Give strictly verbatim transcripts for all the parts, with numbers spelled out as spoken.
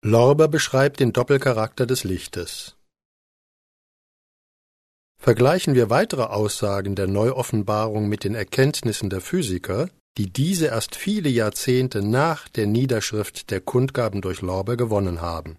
Lorber beschreibt den Doppelcharakter des Lichtes. Vergleichen wir weitere Aussagen der Neuoffenbarung mit den Erkenntnissen der Physiker, die diese erst viele Jahrzehnte nach der Niederschrift der Kundgaben durch Lorber gewonnen haben.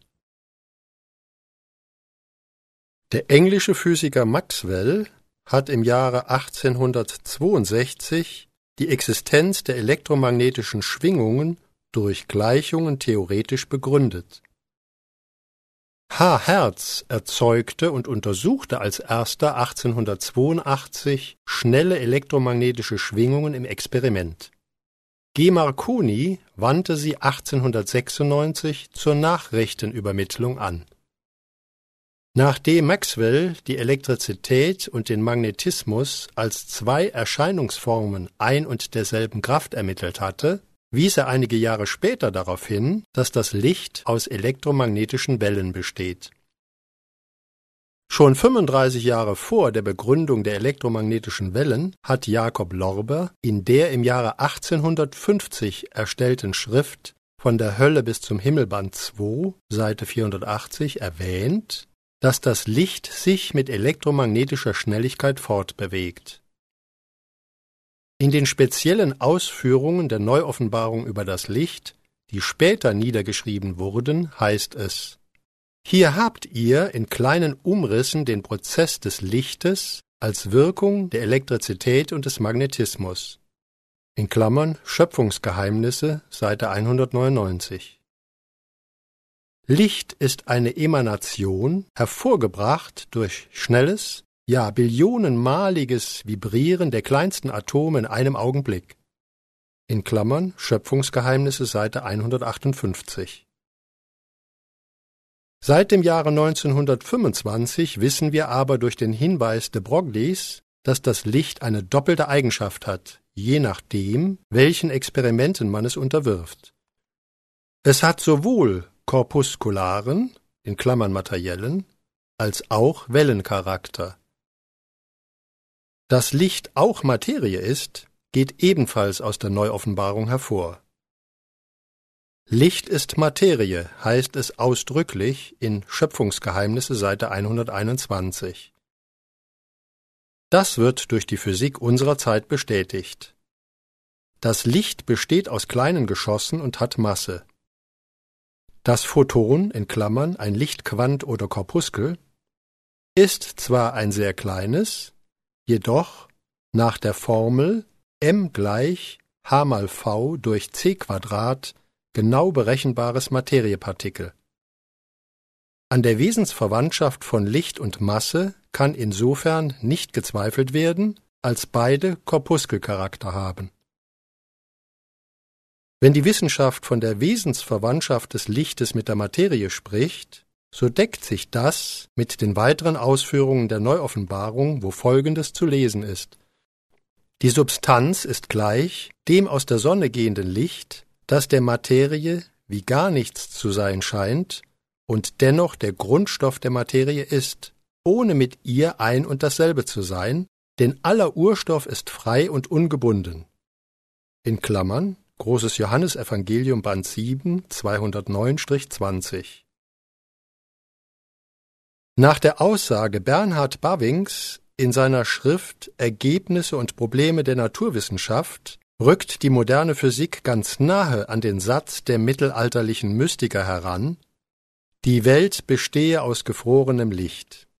Der englische Physiker Maxwell hat im Jahre achtzehnhundertzweiundsechzig die Existenz der elektromagnetischen Schwingungen durch Gleichungen theoretisch begründet. H. Hertz erzeugte und untersuchte als erster achtzehnhundertzweiundachtzig schnelle elektromagnetische Schwingungen im Experiment. G. Marconi wandte sie achtzehnhundertsechsundneunzig zur Nachrichtenübermittlung an. Nachdem Maxwell die Elektrizität und den Magnetismus als zwei Erscheinungsformen ein und derselben Kraft ermittelt hatte, wies er einige Jahre später darauf hin, dass das Licht aus elektromagnetischen Wellen besteht. Schon fünfunddreißig Jahre vor der Begründung der elektromagnetischen Wellen hat Jakob Lorber in der im Jahre achtzehnhundertfünfzig erstellten Schrift Von der Hölle bis zum Himmel Band zwei, Seite vierhundertachtzig erwähnt, dass das Licht sich mit elektromagnetischer Schnelligkeit fortbewegt. In den speziellen Ausführungen der Neuoffenbarung über das Licht, die später niedergeschrieben wurden, heißt es: Hier habt ihr in kleinen Umrissen den Prozess des Lichtes als Wirkung der Elektrizität und des Magnetismus. In Klammern Schöpfungsgeheimnisse, Seite hundertneunundneunzig. Licht ist eine Emanation, hervorgebracht durch schnelles, ja billionenmaliges Vibrieren der kleinsten Atome in einem Augenblick. In Klammern Schöpfungsgeheimnisse, Seite hundertachtundfünfzig. Seit dem Jahre neunzehnhundertfünfundzwanzig wissen wir aber durch den Hinweis de Broglie's, dass das Licht eine doppelte Eigenschaft hat, je nachdem, welchen Experimenten man es unterwirft. Es hat sowohl korpuskularen, in Klammern materiellen, als auch Wellencharakter. Dass Licht auch Materie ist, geht ebenfalls aus der Neuoffenbarung hervor. Licht ist Materie, heißt es ausdrücklich in Schöpfungsgeheimnisse, Seite hunderteinundzwanzig. Das wird durch die Physik unserer Zeit bestätigt. Das Licht besteht aus kleinen Geschossen und hat Masse. Das Photon, in Klammern ein Lichtquant oder Korpuskel, ist zwar ein sehr kleines, jedoch nach der Formel m gleich h mal v durch c Quadrat genau berechenbares Materiepartikel. An der Wesensverwandtschaft von Licht und Masse kann insofern nicht gezweifelt werden, als beide Korpuskelcharakter haben. Wenn die Wissenschaft von der Wesensverwandtschaft des Lichtes mit der Materie spricht, so deckt sich das mit den weiteren Ausführungen der Neuoffenbarung, wo Folgendes zu lesen ist: Die Substanz ist gleich dem aus der Sonne gehenden Licht, das der Materie wie gar nichts zu sein scheint und dennoch der Grundstoff der Materie ist, ohne mit ihr ein und dasselbe zu sein, denn aller Urstoff ist frei und ungebunden. In Klammern Großes Johannesevangelium Band sieben, zweihundertneun bis zwanzig. Nach der Aussage Bernhard Bavings in seiner Schrift Ergebnisse und Probleme der Naturwissenschaft rückt die moderne Physik ganz nahe an den Satz der mittelalterlichen Mystiker heran: Die Welt bestehe aus gefrorenem Licht.